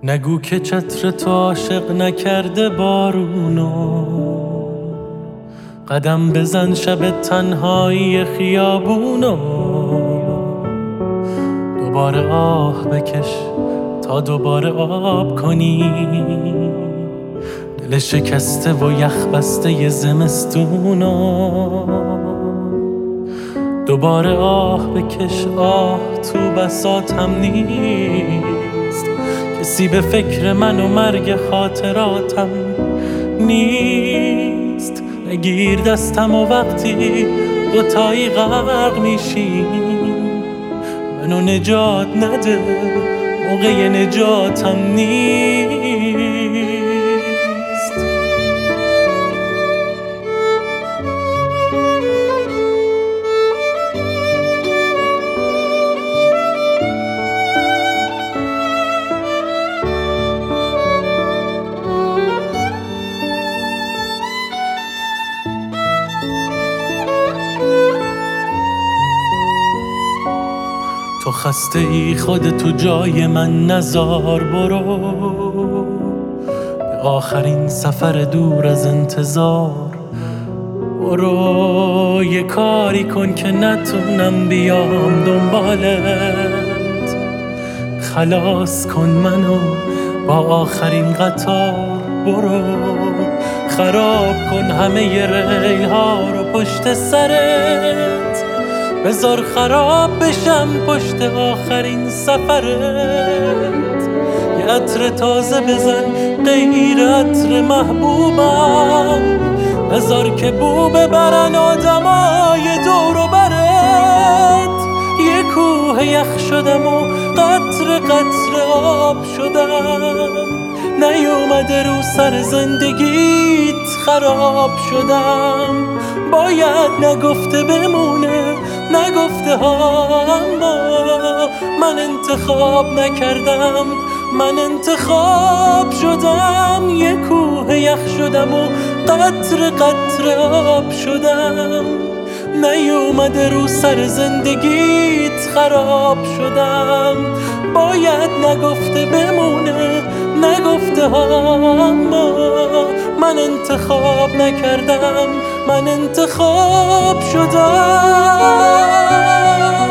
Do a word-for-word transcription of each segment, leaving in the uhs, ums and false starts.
نگو که چتر تو عاشق نکرده بارونو، قدم بزن شب تنهایی خیابونو. دوباره آه بکش تا دوباره آب کنی دل شکسته و یخ بسته ی زمستونو. دوباره آه بکش، آه تو بساطم نیست، کسی به فکر من و مرگ خاطراتم نیست. نگیر دستم و وقتی دوتایی غرق میشیم منو نجات نده، موقع نجاتم نیست. تو خسته ای خودتو جای من نزار، برو به آخرین سفر دور از انتظار. برو یه کاری کن که نتونم بیام دنبالت، خلاص کن منو با آخرین قطار. برو خراب کن همه ی ریل ها رو پشت سرت، بذار خراب بشم پشت آخرین سفرت. یه عطر تازه بزن غیر عطر محبوبم، بذار که بو ببرن آدمای دور و برت. یه کوه یخ شدم و قطر قطر آب شدم، نیومده رو سر زندگیت خراب شدم. باید نگفته بمونه، نگفته ها، اما من انتخاب نکردم، من انتخاب شدم. یه کوه یخ شدم و قطر قطر آب شدم، نیومده رو سر زندگیت خراب شدم. باید نگفته بمونه، نگفته ها، اما من انتخاب نکردم، من انتخاب شدم.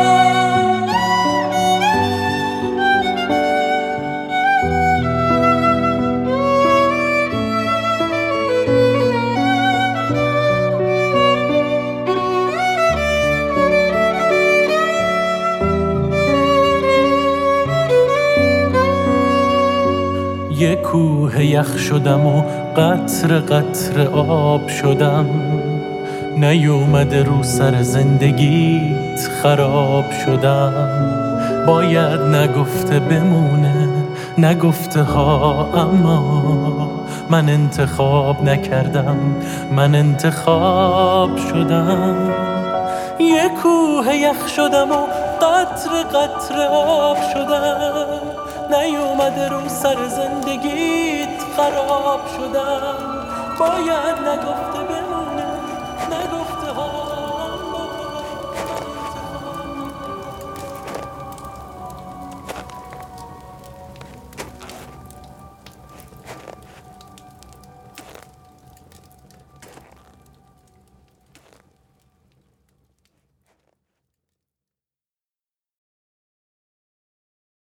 یه کوه یخ شدم و قطر قطر آب شدم، نیومده رو سر زندگیت خراب شدم. باید نگفته بمونه، نگفته ها، اما من انتخاب نکردم، من انتخاب شدم. یه کوه یخ شدم و قطر قطر آب شدم، نیومده رو سر زندگیت خراب شدم. باید نگفته بمونه، نگفته